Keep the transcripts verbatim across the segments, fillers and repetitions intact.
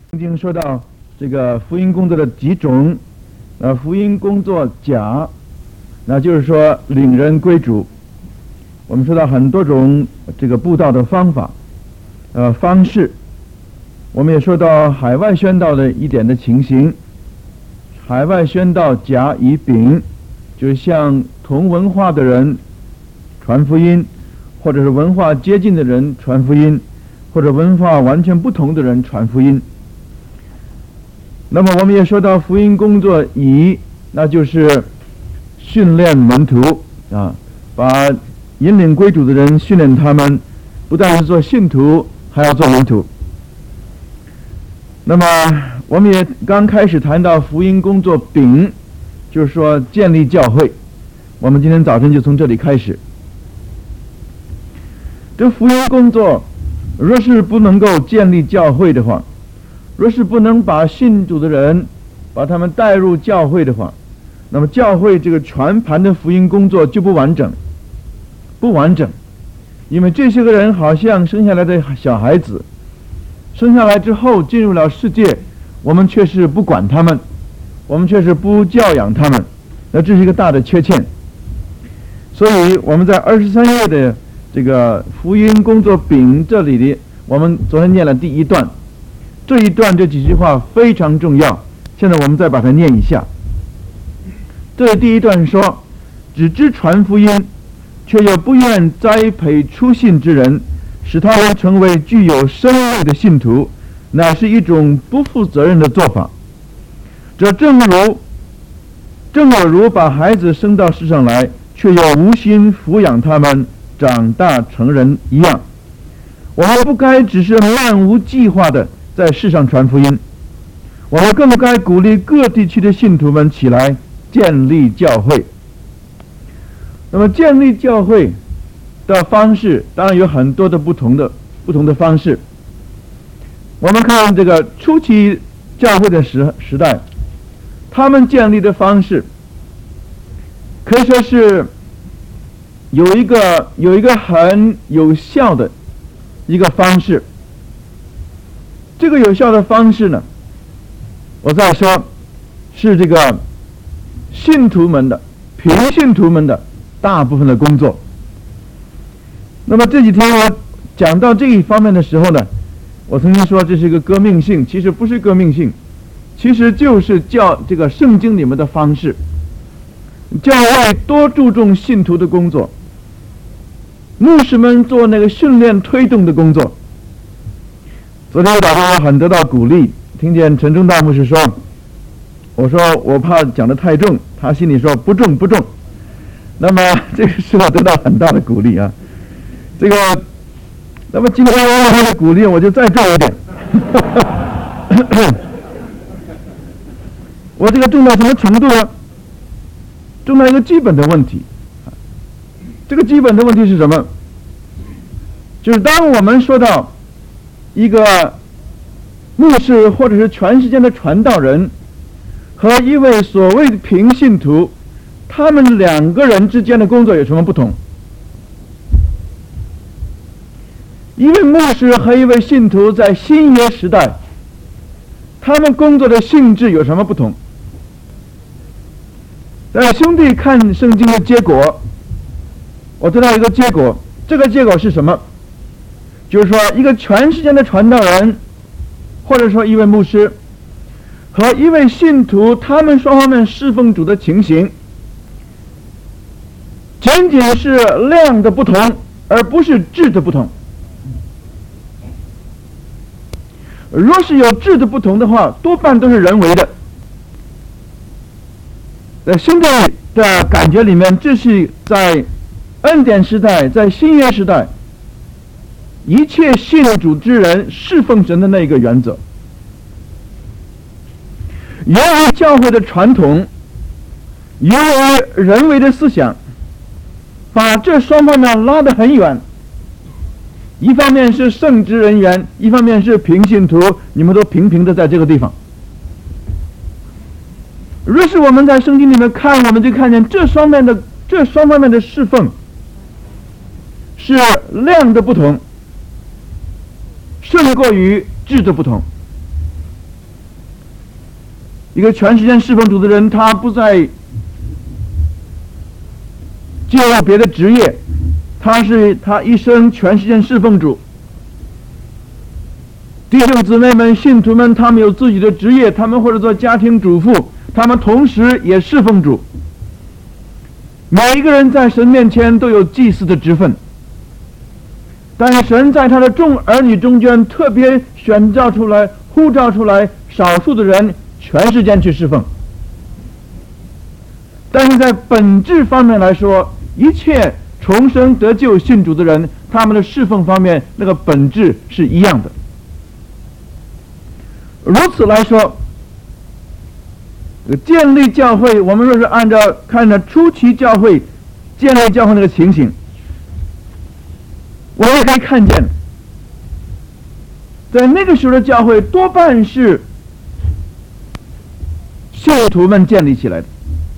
曾经说到这个福音工作的几种，呃，福音工作甲，那就是说领人归主。我们说到很多种这个布道的方法，呃，方式。我们也说到海外宣道的一点的情形。海外宣道甲乙丙，就是向同文化的人传福音，或者是文化接近的人传福音，或者文化完全不同的人传福音。那么我们也说到福音工作乙，那就是训练门徒啊，把引领归主的人训练他们，不但是做信徒，还要做门徒。那么我们也刚开始谈到福音工作丙，就是说建立教会。我们今天早晨就从这里开始。这福音工作若是不能够建立教会的话，若是不能把信主的人把他们带入教会的话，那么教会这个全盘的福音工作就不完整，不完整。因为这些个人好像生下来的小孩子，生下来之后进入了世界，我们却是不管他们，我们却是不教养他们，那这是一个大的缺陷。所以我们在二十三页的这个福音工作丙这里的，我们昨天念了第一段，这一段这几句话非常重要，现在我们再把它念一下。这第一段说，只知传福音，却又不愿栽培出信之人，使他们成为具有生命的信徒，乃是一种不负责任的做法。这正如正有如把孩子生到世上来，却又无心抚养他们长大成人一样。我们不该只是漫无计划的在世上传福音，我们更该鼓励各地区的信徒们起来建立教会。那么建立教会的方式当然有很多的不同的不同的方式。我们看这个初期教会的时时代，他们建立的方式可以说是有一个有一个很有效的一个方式。这个有效的方式呢，我再说是这个信徒们的平信徒们的大部分的工作。那么这几天我讲到这一方面的时候呢，我曾经说这是一个革命性，其实不是革命性，其实就是教这个圣经里面的方式。教会多注重信徒的工作，牧师们做那个训练推动的工作。昨天我早上很得到鼓励，听见陈忠大牧师说，我说我怕讲得太重，他心里说不重不重。那么这个是我得到很大的鼓励啊。这个，那么今天我他的鼓励，我就再重一点。我这个重到什么程度呢？重到一个基本的问题。这个基本的问题是什么？就是当我们说到一个牧师或者是全世界的传道人和一位所谓的平信徒，他们两个人之间的工作有什么不同？一位牧师和一位信徒在新约时代，他们工作的性质有什么不同？但兄弟看圣经的结果，我得到一个结果，这个结果是什么？就是说一个全世界的传道人，或者说一位牧师和一位信徒，他们双方面侍奉主的情形仅仅是量的不同，而不是质的不同。若是有质的不同的话，多半都是人为的。在现在的感觉里面，这是在恩典时代，在新约时代，一切信主之人侍奉神的那个原则。由于教会的传统，由于人为的思想，把这双方面拉得很远。一方面是圣职人员，一方面是平信徒，你们都平平的在这个地方。若是我们在圣经里面看，我们就看见这双面的这双方面的侍奉是量的不同，胜过于质的不同。 一个全时间侍奉主的人，他不再就有别的职业，他是他一生全时间侍奉主。弟兄姊妹们，信徒们，他们有自己的职业，他们或者做家庭主妇，他们同时也侍奉主。每一个人在神面前都有祭司的职分，但是神在他的众儿女中间特别选召出来、呼召出来少数的人全时间去侍奉。但是在本质方面来说，一切重生得救信主的人，他们的侍奉方面那个本质是一样的。如此来说，建立教会，我们若是按照看着初期教会建立教会那个情形，我们也可以看见，在那个时候的教会多半是信徒们建立起来的。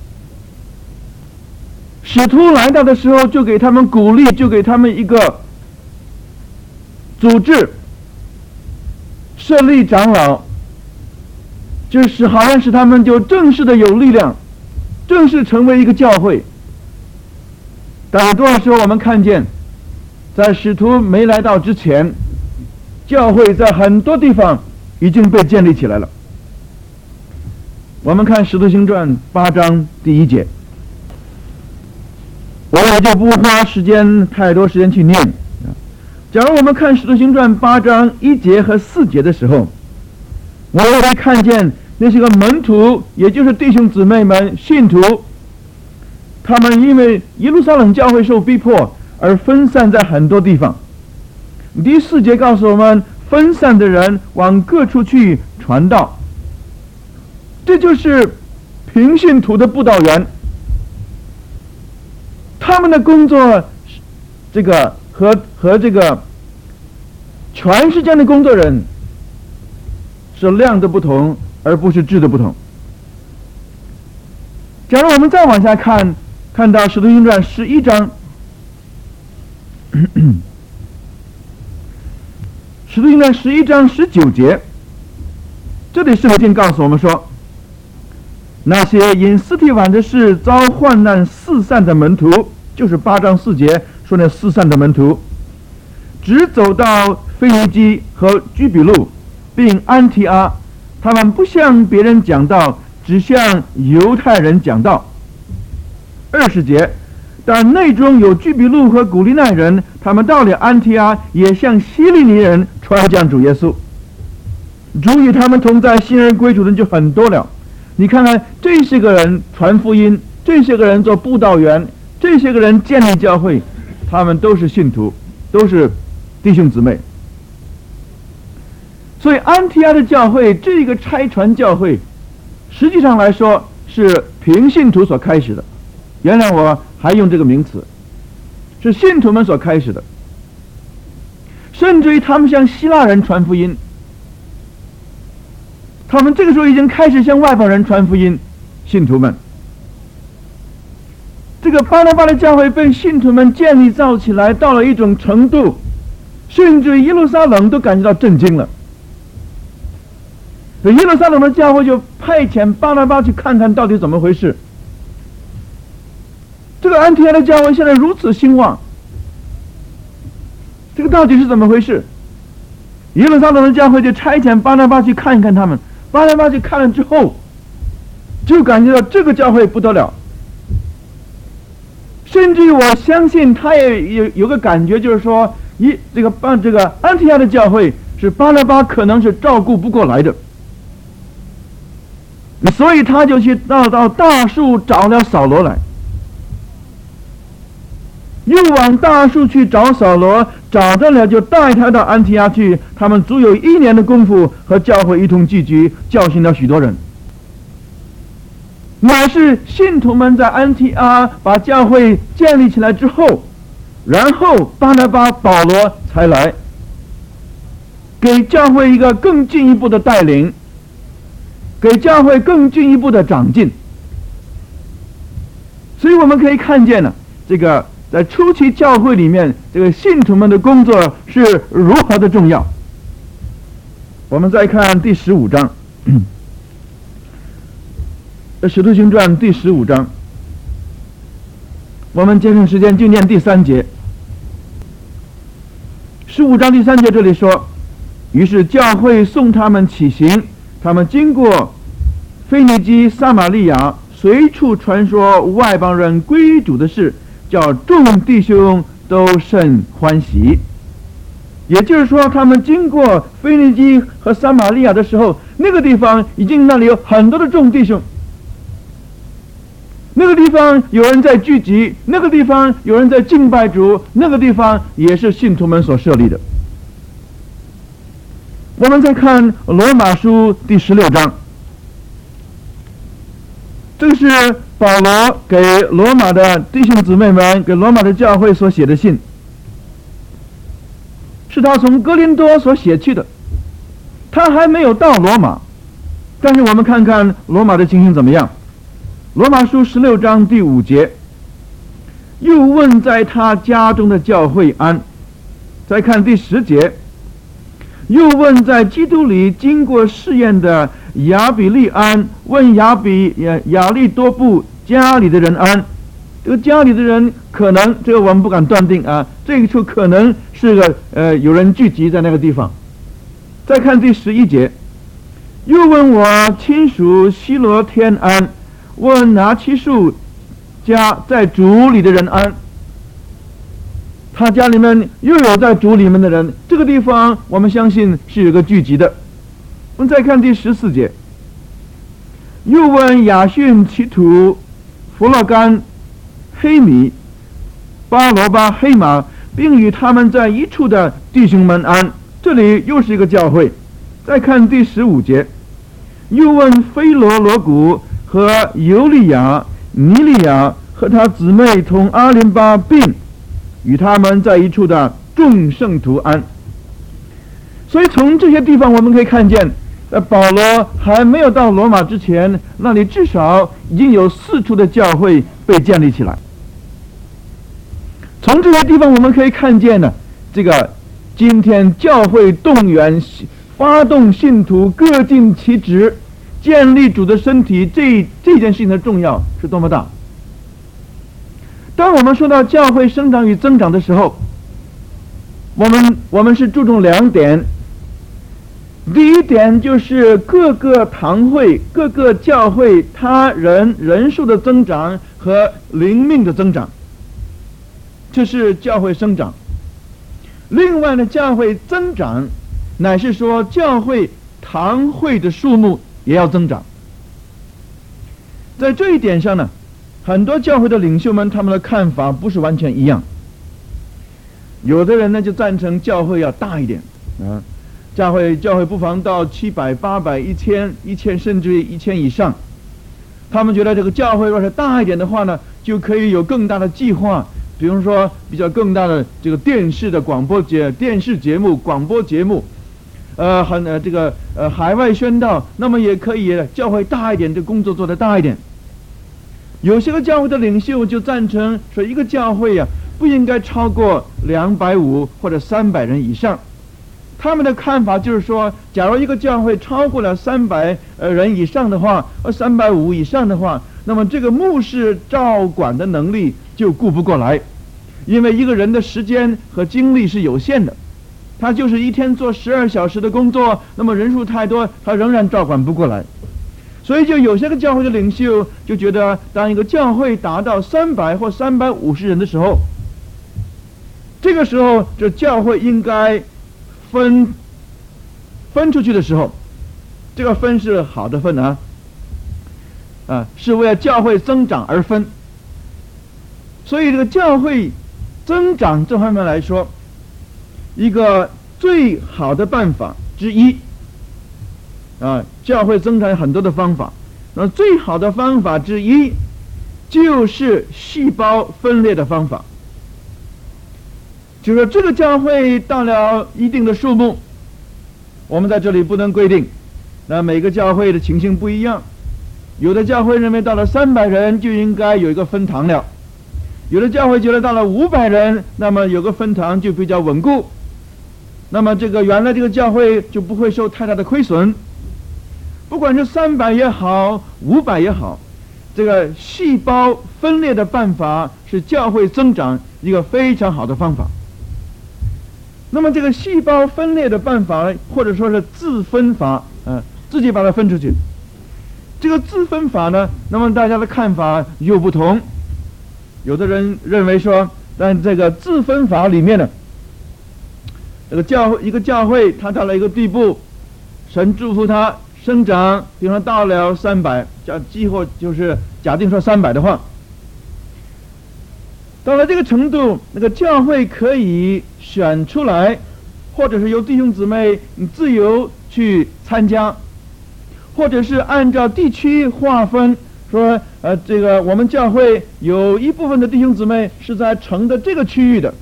使徒来到的时候，就给他们鼓励，就给他们一个组织，设立长老，就是好像使他们就正式的有力量，正式成为一个教会。但是多少时候我们看见，在使徒没来到之前，教会在很多地方已经被建立起来了。我们看《使徒行传》八章第一节，我也就不花时间太多时间去念。假如我们看《使徒行传》八章一节和四节的时候，我们会看见那些个门徒，也就是弟兄姊妹们、信徒，他们因为耶路撒冷教会受逼迫而分散在很多地方。第四节告诉我们，分散的人往各处去传道，这就是平信徒的布道员。他们的工作，这个和和这个全世界的工作人是量的不同，而不是质的不同。假如我们再往下看，看到《使徒行传》十一章，《使徒行传》十一章十九节，这里圣经告诉我们说，那些因斯提反的事遭患难四散的门徒，就是八章四节说那四散的门徒，只走到腓尼基和居比路并安提阿，他们不向别人讲道，只向犹太人讲道。二十节，但内中有居比路和古利奈人，他们到了安提阿，也向希利尼人传讲主耶稣。主与他们同在，信而归主的人就很多了。你看看这些个人传福音，这些个人做布道员，这些个人建立教会，他们都是信徒，都是弟兄姊妹。所以安提阿的教会，这个差传教会，实际上来说是平信徒所开始的。原来我还用这个名词，是信徒们所开始的。甚至于他们向希腊人传福音，他们这个时候已经开始向外邦人传福音，信徒们。这个巴拿巴的教会被信徒们建立造起来，到了一种程度，甚至耶路撒冷都感觉到震惊了。耶路撒冷的教会就派遣巴拿巴去看看到底怎么回事。这个安提阿的教会现在如此兴旺，这个到底是怎么回事？耶路撒冷的教会就差遣巴拿巴去看一看他们。巴拿巴去看了之后，就感觉到这个教会不得了。甚至于我相信他也有有个感觉，就是说，一这个巴这个安提阿的教会是巴拿巴可能是照顾不过来的，所以他就去到到大树找了扫罗来，又往大树去找扫罗，找到了就带他到安提阿去，他们足有一年的功夫和教会一同聚集，教训了许多人。乃是信徒们在安提阿把教会建立起来之后，然后巴拿巴、保罗才来，给教会一个更进一步的带领，给教会更进一步的长进。所以我们可以看见呢，这个在初期教会里面，这个信徒们的工作是如何的重要。我们再看第十五章， 《使徒行传》第十五章，我们节省时间就念第三节。十五章第三节这里说，于是教会送他们起行，他们经过腓尼基、撒玛利亚，随处传说外邦人归主的事，叫众弟兄都甚欢喜。也就是说，他们经过腓尼基和撒玛利亚的时候，那个地方已经那里有很多的众弟兄，那个地方有人在聚集，那个地方有人在敬拜主，那个地方也是信徒们所设立的。我们再看罗马书第十六章，这个是保罗给罗马的弟兄姊妹们，给罗马的教会所写的信，是他从哥林多所写去的，他还没有到罗马，但是我们看看罗马的情形怎么样。罗马书十六章第五节，又问在他家中的教会安。再看第十节，又问在基督里经过试验的亚比利安，问亚比亚利多布家里的人安。这个家里的人可能，这个我们不敢断定啊，这一处可能是个呃有人聚集在那个地方。再看第十一节，又问我亲属希罗天安，问拿其数家在主里的人安。他家里面又有在主里面的人，这个地方我们相信是有个聚集的。我们再看第十四节，又问亚逊、其土、弗洛干、黑米、巴罗巴、黑马，并与他们在一处的弟兄们安。这里又是一个教会。再看第十五节，又问菲罗罗古和尤利亚、尼利亚和他姊妹同阿林巴，并与他们在一处的众圣徒安。所以从这些地方我们可以看见，在保罗还没有到罗马之前，那里至少已经有四处的教会被建立起来。从这些地方我们可以看见呢，这个今天教会动员发动信徒各尽其职，建立主的身体，这这件事情的重要是多么大。当我们说到教会生长与增长的时候，我们我们是注重两点。第一点就是各个堂会、各个教会他人人数的增长和灵命的增长，这是教会生长。另外呢，教会增长乃是说教会堂会的数目也要增长。在这一点上呢，很多教会的领袖们他们的看法不是完全一样。有的人呢就赞成教会要大一点啊，教会教会不妨到七百、八百、一千、一千甚至于一千以上。他们觉得这个教会若是大一点的话呢，就可以有更大的计划，比如说比较更大的这个电视的广播节、电视节目、广播节目，呃，很呃这个呃海外宣道，那么也可以教会大一点，这工作做得大一点。有些个教会的领袖就赞成说，一个教会呀、啊、不应该超过两百五或者三百人以上。他们的看法就是说，假如一个教会超过了三百呃人以上的话，呃三百五以上的话，那么这个牧师照管的能力就顾不过来，因为一个人的时间和精力是有限的，他就是一天做十二小时的工作，那么人数太多，他仍然照管不过来。所以就有些个教会的领袖就觉得，当一个教会达到三百或三百五十人的时候，这个时候这教会应该分分出去的时候，这个分是好的分啊，啊，是为了教会增长而分。所以这个教会增长这方面来说，一个最好的办法之一啊，教会增长有很多的方法，那最好的方法之一就是细胞分裂的方法。就是说这个教会到了一定的数目，我们在这里不能规定，那每个教会的情形不一样。有的教会认为到了三百人就应该有一个分堂了，有的教会觉得到了五百人，那么有个分堂就比较稳固，那么这个原来这个教会就不会受太大的亏损。不管是三百也好，五百也好， 这个细胞分裂的办法是教会增长一个非常好的方法。那么这个细胞分裂的办法，或者说是自分法，呃，自己把它分出去。这个自分法呢，那么大家的看法又不同。有的人认为说，但这个自分法里面呢，这个教会一个教会，它到了一个地步，神祝福它生长，比方说到了三百，假几乎就是假定说三百的话，到了这个程度，那个教会可以选出来，或者是由弟兄姊妹自由去参加，或者是按照地区划分，说呃这个我们教会有一部分的弟兄姊妹是在城的这个区域的，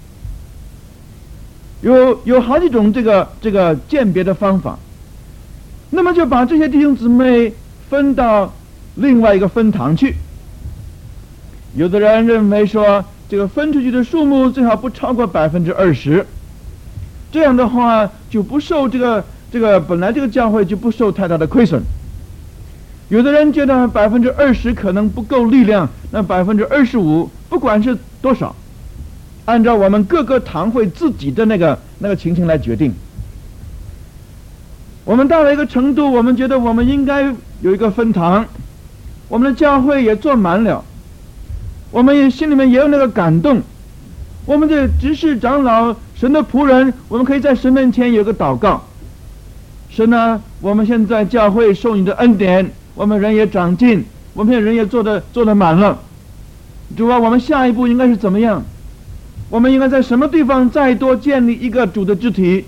有有好几种这个这个鉴别的方法。那么就把这些弟兄姊妹分到另外一个分堂去。有的人认为说，这个分出去的数目最好不超过百分之二十，这样的话就不受这个这个本来这个教会就不受太大的亏损。有的人觉得百分之二十可能不够力量，那百分之二十五不管是多少，按照我们各个堂会自己的那个那个情形来决定。我们到了一个程度，我们觉得我们应该有一个分堂，我们的教会也坐满了，我们也心里面也有那个感动，我们的执事长老神的仆人，我们可以在神面前有个祷告，神啊，我们现在教会受你的恩典，我们人也长进，我们人也做得做得满了，主啊，我们下一步应该是怎么样？我们应该在什么地方再多建立一个主的肢体？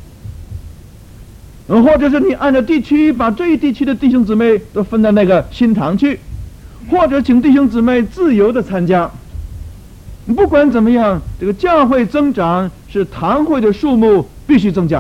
或者是你按照地区把这一地区的弟兄姊妹都分到那个新堂去，或者请弟兄姊妹自由的参加。不管怎么样，这个教会增长是堂会的数目必须增加。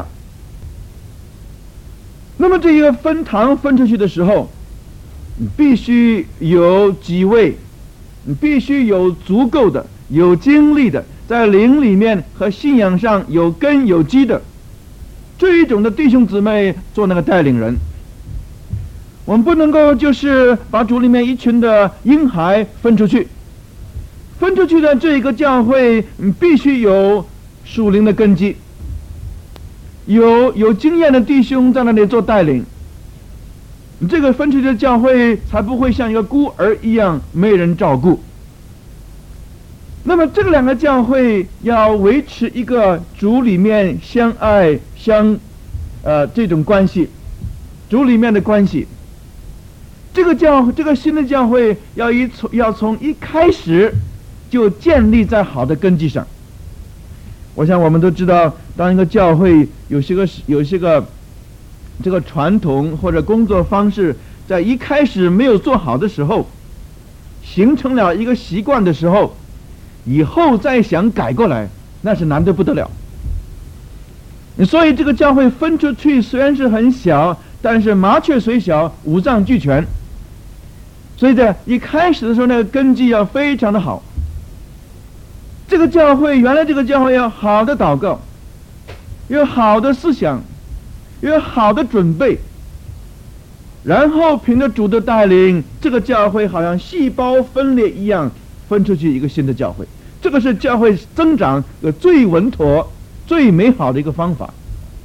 那么这一个分堂分出去的时候，必须有几位，必须有足够的、有经历的，在灵里面和信仰上有根有基的这一种的弟兄姊妹做那个带领人。我们不能够就是把主里面一群的婴孩分出去，分出去的这一个教会必须有属灵的根基，有有经验的弟兄在那里做带领，这个分出去的教会才不会像一个孤儿一样没人照顾。那么这个两个教会要维持一个主里面相爱相呃这种关系，主里面的关系，这个教这个新的教会要一从要从一开始就建立在好的根基上。我想我们都知道，当一个教会有些个有些个这个传统或者工作方式在一开始没有做好的时候，形成了一个习惯的时候，以后再想改过来那是难得不得了。所以这个教会分出去虽然是很小，但是麻雀虽小五脏俱全，所以在一开始的时候那个根基要非常的好。这个教会原来这个教会要好的祷告，有好的思想，有好的准备，然后凭着主的带领，这个教会好像细胞分裂一样分出去一个新的教会。这个是教会增长的最稳妥最美好的一个方法。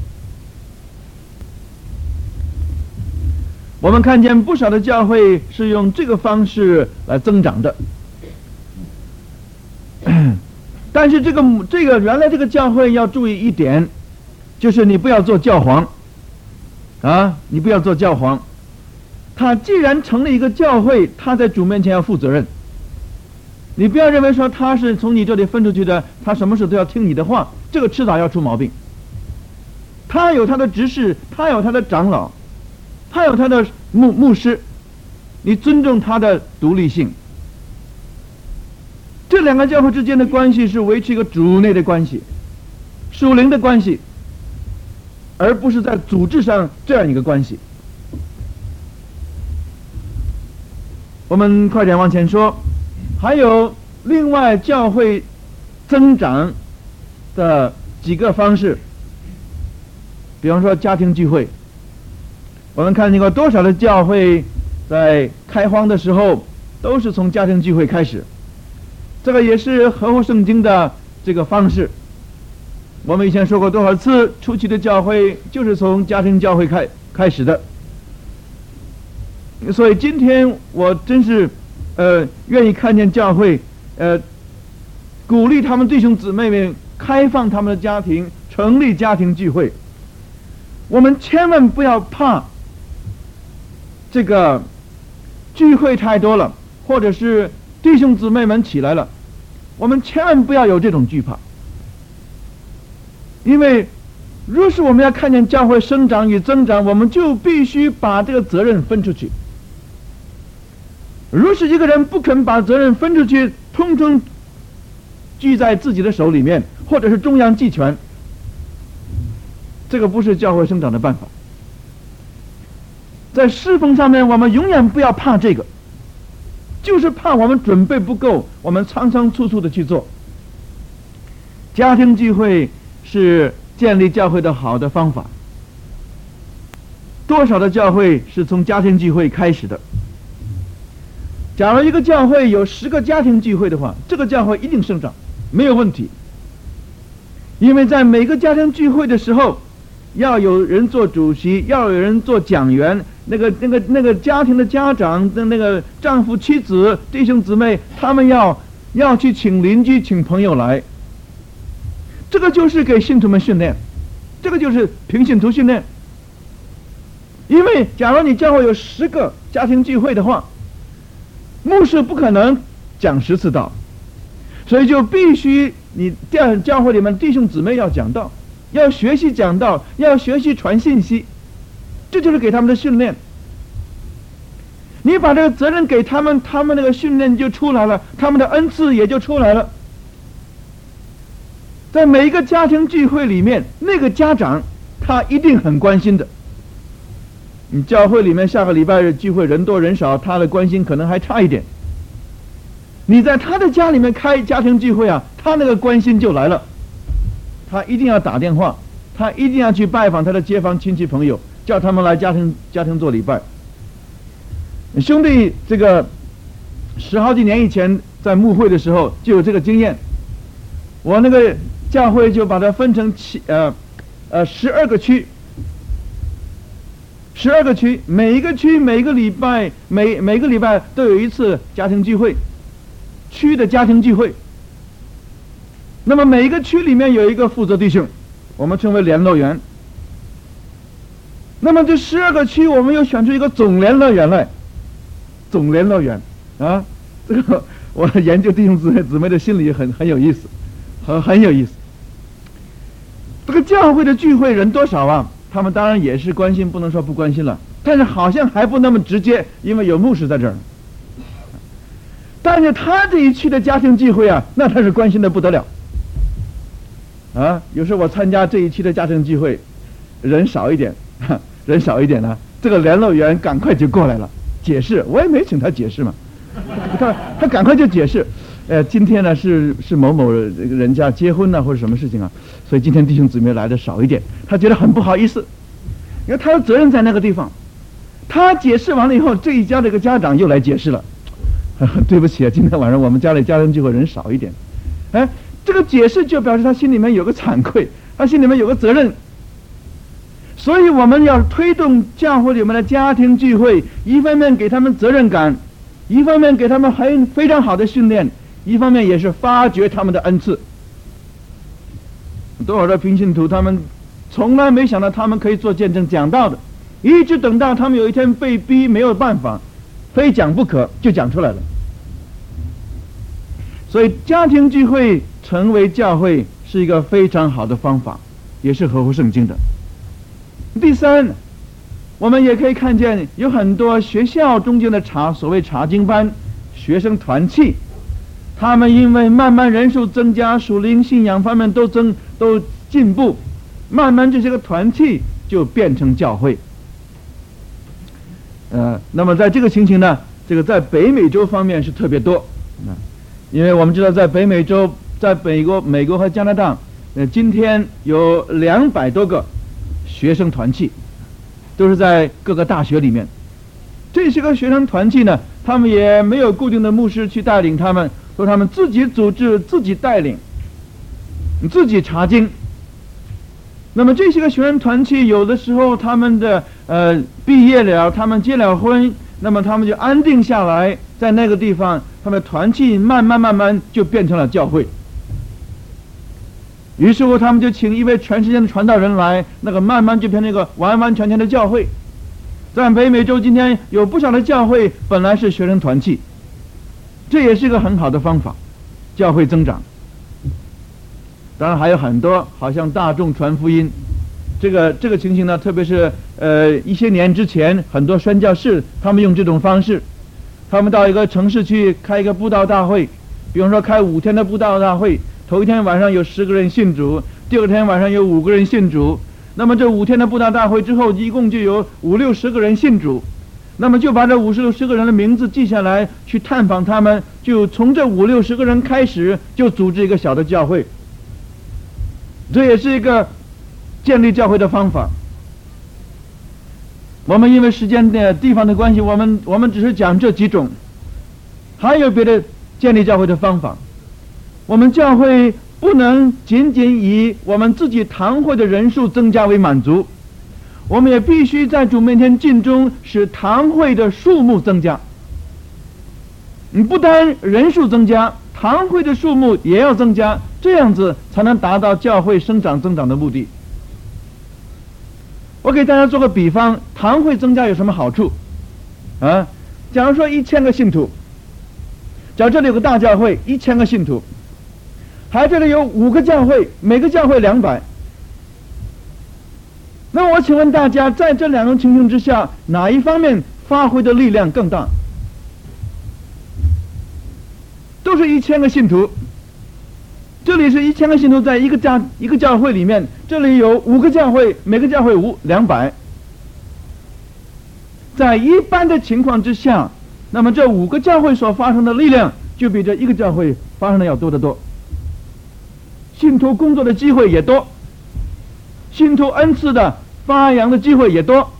我们看见不少的教会是用这个方式来增长的，但是这个这个原来这个教会要注意一点，就是你不要做教皇啊，你不要做教皇。他既然成了一个教会，他在主面前要负责任。你不要认为说他是从你这里分出去的，他什么事都要听你的话，这个迟早要出毛病。他有他的执事，他有他的长老，他有他的牧牧师，你尊重他的独立性。这两个教会之间的关系是维持一个主内的关系，属灵的关系，而不是在组织上这样一个关系。我们快点往前说，还有另外教会增长的几个方式，比方说家庭聚会。我们看见过多少的教会在开荒的时候都是从家庭聚会开始，这个也是合乎圣经的这个方式。我们以前说过多少次，初期的教会就是从家庭教会开开始的。所以今天我真是呃愿意看见教会呃鼓励他们弟兄姊妹们开放他们的家庭，成立家庭聚会。我们千万不要怕这个聚会太多了，或者是弟兄姊妹们起来了，我们千万不要有这种惧怕。因为若是我们要看见教会生长与增长，我们就必须把这个责任分出去。若是一个人不肯把责任分出去，通通聚在自己的手里面，或者是中央集权，这个不是教会生长的办法。在侍奉上面，我们永远不要怕这个，就是怕我们准备不够，我们仓仓促促的去做。家庭聚会是建立教会的好的方法。多少的教会是从家庭聚会开始的？假如一个教会有十个家庭聚会的话，这个教会一定生长，没有问题。因为在每个家庭聚会的时候，要有人做主席，要有人做讲员，那个那个那个家庭的家长的那个丈夫妻子弟兄姊妹，他们要要去请邻居请朋友来。这个就是给信徒们训练，这个就是平信徒训练。因为假如你教会有十个家庭聚会的话，牧师不可能讲十次道，所以就必须你教会里面弟兄姊妹要讲道，要学习讲道，要学习传信息，这就是给他们的训练。你把这个责任给他们，他们那个训练就出来了，他们的恩赐也就出来了。在每一个家庭聚会里面，那个家长他一定很关心的。你教会里面下个礼拜日聚会人多人少，他的关心可能还差一点。你在他的家里面开家庭聚会啊，他那个关心就来了。他一定要打电话，他一定要去拜访他的街坊亲戚朋友，叫他们来家庭家庭做礼拜。兄弟，这个十好几年以前在牧会的时候就有这个经验。我那个教会就把它分成七呃呃十二个区，十二个区，每一个区每个礼拜每每个礼拜都有一次家庭聚会，区的家庭聚会。那么每一个区里面有一个负责弟兄，我们称为联络员。那么这十二个区，我们又选出一个总联络员来，总联络员啊，这个我研究弟兄姊妹姊妹的心理很很有意思。很很有意思。这个教会的聚会人多少啊？他们当然也是关心，不能说不关心了，但是好像还不那么直接，因为有牧师在这儿。但是他这一区的家庭聚会啊，那他是关心的不得了。啊，有时候我参加这一期的家庭聚会，人少一点，人少一点呢，这个联络员赶快就过来了，解释，我也没请他解释嘛，他他赶快就解释。呃，今天呢是是某某人家结婚呢，或者什么事情啊，所以今天弟兄姊妹来的少一点，他觉得很不好意思，因为他的责任在那个地方。他解释完了以后，这一家这个家长又来解释了，对不起啊，今天晚上我们家里家庭聚会人少一点。哎，这个解释就表示他心里面有个惭愧，他心里面有个责任。所以我们要推动教会里面的家庭聚会，一方面给他们责任感，一方面给他们很非常好的训练，一方面也是发掘他们的恩赐。多少的平信徒，他们从来没想到他们可以做见证讲道的，一直等到他们有一天被逼没有办法，非讲不可，就讲出来了。所以家庭聚会成为教会是一个非常好的方法，也是合乎圣经的。第三，我们也可以看见有很多学校中间的查所谓查经班、学生团契，他们因为慢慢人数增加，属灵信仰方面都增都进步，慢慢这些个团契就变成教会。呃，那么在这个情形呢，这个在北美洲方面是特别多，啊，因为我们知道在北美洲，在美国、美国和加拿大，呃，今天有两百多个学生团契，都是在各个大学里面。 这些个学生团契呢，他们也没有固定的牧师去带领他们，说他们自己组织、自己带领、自己查经。那么这些个学生团契，有的时候他们的呃毕业了，他们结了婚，那么他们就安定下来，在那个地方，他们的团契慢慢慢慢就变成了教会。于是乎，他们就请一位全世界的传道人来，那个慢慢就变成一个完完全全的教会。在北美洲今天有不少的教会本来是学生团契，这也是一个很好的方法，教会增长。当然还有很多，好像大众传福音，这个这个情形呢，特别是呃一些年之前，很多宣教士他们用这种方式，他们到一个城市去开一个布道大会，比方说开五天的布道大会，头一天晚上有十个人信主，第二天晚上有五个人信主，那么这五天的布道大会之后，一共就有五六十个人信主，那么就把这五十六十个人的名字记下来，去探访他们，就从这五六十个人开始，就组织一个小的教会。这也是一个建立教会的方法。我们因为时间的地方的关系，我们我们只是讲这几种，还有别的建立教会的方法。我们教会不能仅仅以我们自己堂会的人数增加为满足，我们也必须在主面前尽忠，使堂会的数目增加。你不单人数增加，堂会的数目也要增加，这样子才能达到教会生长增长的目的。我给大家做个比方，堂会增加有什么好处啊？假如说一千个信徒，假如这里有个大教会，一千个信徒，还这里有五个教会，每个教会两百。那么我请问大家，在这两种情形之下，哪一方面发挥的力量更大？都是一千个信徒，这里是一千个信徒在一个教一个教会里面，这里有五个教会，每个教会五两百。在一般的情况之下，那么这五个教会所发生的力量，就比这一个教会发生的要多得多。信徒工作的机会也多，信徒恩赐的发扬的机会也多。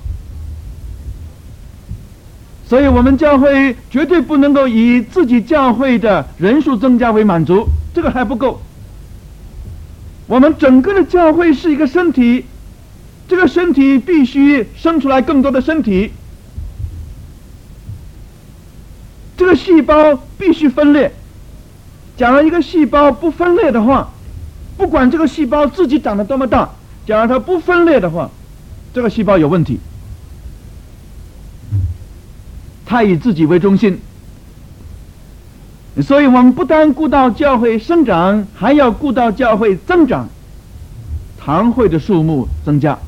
所以我们教会绝对不能够以自己教会的人数增加为满足，这个还不够。我们整个的教会是一个身体，这个身体必须生出来更多的身体，这个细胞必须分裂。假如一个细胞不分裂的话，不管这个细胞自己长得多么大，假如它不分裂的话，这个细胞有问题。它以自己为中心，所以我们不单顾到教会生长，还要顾到教会增长，堂会的数目增加。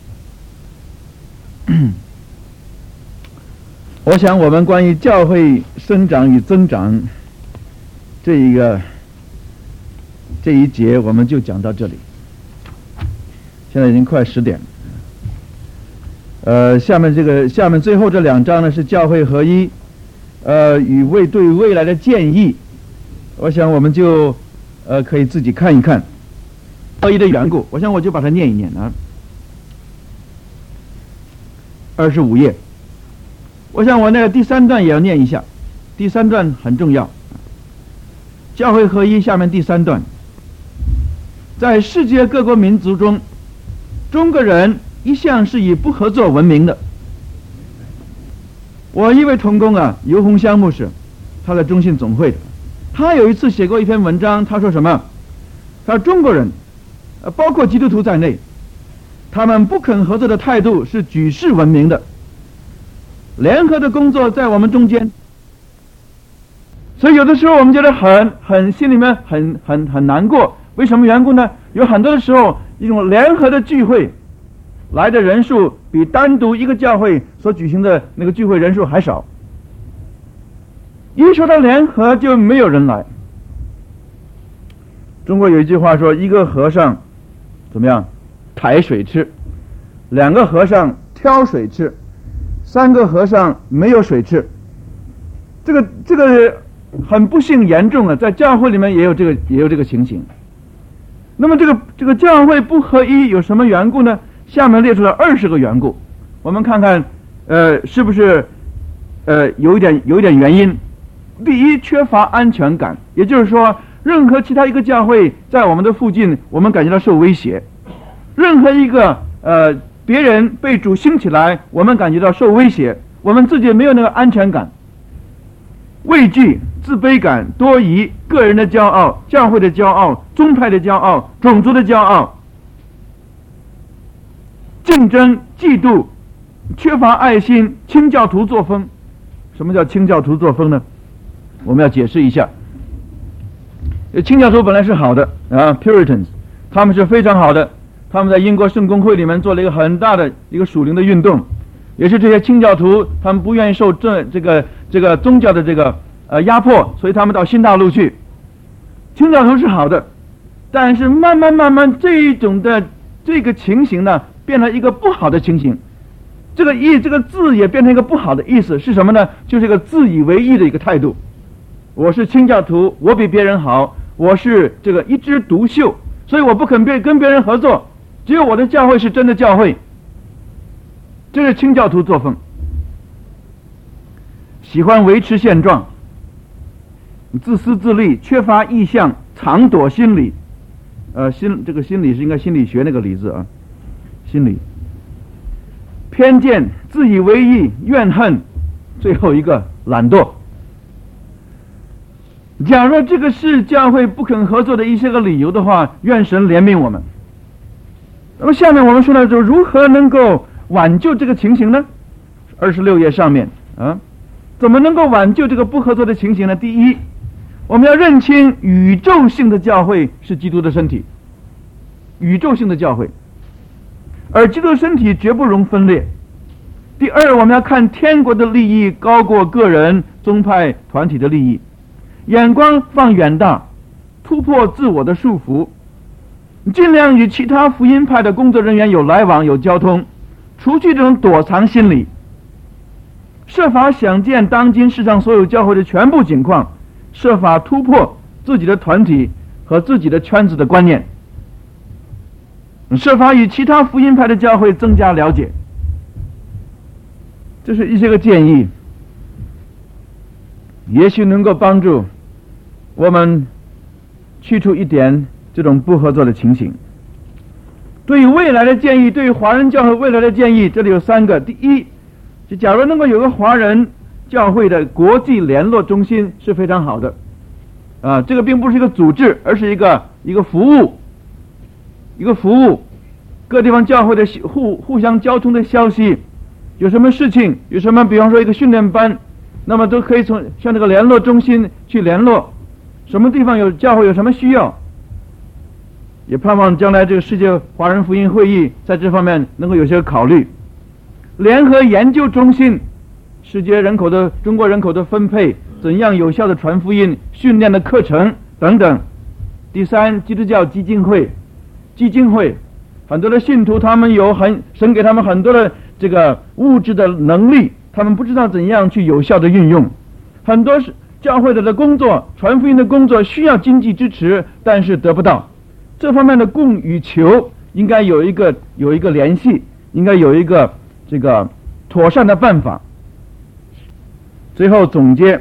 我想我们关于教会生长与增长这一个这一节我们就讲到这里。现在已经快十点了。呃，下面这个下面最后这两章呢是教会合一，呃，与未对未来的建议。我想我们就呃可以自己看一看合一的缘故。我想我就把它念一念啊。二十五页，我想我那个第三段也要念一下，第三段很重要。教会合一下面第三段，在世界各国民族中，中国人一向是以不合作闻名的。我一位同工啊，尤洪香牧师，他在中信总会的，他有一次写过一篇文章，他说什么？他说中国人，呃，包括基督徒在内，他们不肯合作的态度是举世闻名的。联合的工作在我们中间，所以有的时候我们觉得很很心里面很很很难过。为什么缘故呢？有很多的时候，一种联合的聚会来的人数比单独一个教会所举行的那个聚会人数还少。一说到联合，就没有人来。中国有一句话说，一个和尚怎么样抬水吃，两个和尚挑水吃，三个和尚没有水吃。这个这个很不幸严重啊，在教会里面也有这个也有这个情形。那么这个这个教会不合一有什么缘故呢？下面列出了二十个缘故，我们看看，呃，是不是呃有一点有一点原因。第一，缺乏安全感，也就是说，任何其他一个教会在我们的附近，我们感觉到受威胁；任何一个呃别人被主兴起来，我们感觉到受威胁，我们自己没有那个安全感，畏惧、自卑感、多疑、个人的骄傲、教会的骄傲、宗派的骄傲、种族的骄傲、竞争、嫉妒、缺乏爱心、清教徒作风。什么叫清教徒作风呢？我们要解释一下。清教徒本来是好的啊 ，Puritans， 他们是非常好的，他们在英国圣公会里面做了一个很大的一个属灵的运动，也是这些清教徒他们不愿意受这这个这个宗教的这个呃压迫，所以他们到新大陆去。清教徒是好的，但是慢慢慢慢这一种的这个情形呢，变成一个不好的情形。这个义这个字也变成一个不好的意思，是什么呢？就是一个自以为义的一个态度。我是清教徒，我比别人好，我是这个一枝独秀，所以我不肯跟别人合作，只有我的教会是真的教会。这是清教徒作风，喜欢维持现状，自私自利，缺乏意向，藏躲心理。呃，心这个心理是应该心理学那个理字啊，心理。偏见、自以为意、怨恨，最后一个懒惰。假若这个是教会不肯合作的一些个理由的话，愿神怜悯我们。那么下面我们说到说如何能够挽救这个情形呢？二十六页上面啊，怎么能够挽救这个不合作的情形呢？第一，我们要认清宇宙性的教会是基督的身体，宇宙性的教会，而基督的身体绝不容分裂。第二，我们要看天国的利益高过个人、宗派、团体的利益，眼光放远大，突破自我的束缚，尽量与其他福音派的工作人员有来往、有交通，除去这种躲藏心理，设法想见当今世上所有教会的全部情况，设法突破自己的团体和自己的圈子的观念，设法与其他福音派的教会增加了解。这是一些个建议，也许能够帮助我们去除一点这种不合作的情形。对于未来的建议，对于华人教会未来的建议，这里有三个。第一，就假如能够有个华人教会的国际联络中心是非常好的啊，这个并不是一个组织，而是一个一个服务，一个服务各地方教会的互互相交通的消息，有什么事情，有什么比方说一个训练班，那么都可以从向这个联络中心去联络，什么地方有教会有什么需要，也盼望将来这个世界华人福音会议在这方面能够有些考虑。联合研究中心，世界人口的中国人口的分配，怎样有效的传福音，训练的课程等等。第三，基督教基金会，基金会很多的信徒他们有很神给他们很多的这个物质的能力，他们不知道怎样去有效的运用。很多教会的工作，传福音的工作需要经济支持，但是得不到。这方面的供与求应该有一个有一个联系，应该有一个这个妥善的办法。最后总结，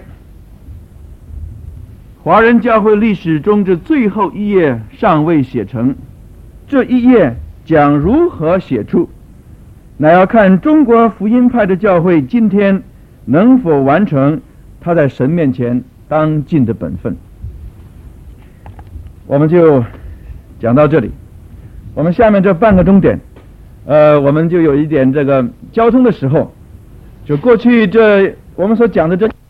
华人教会历史中这最后一页尚未写成，这一页讲如何写出，乃要看中国福音派的教会今天能否完成他在神面前当尽的本分。我们就讲到这里，我们下面这半个钟点，呃，我们就有一点这个交通的时候，就过去这我们所讲的这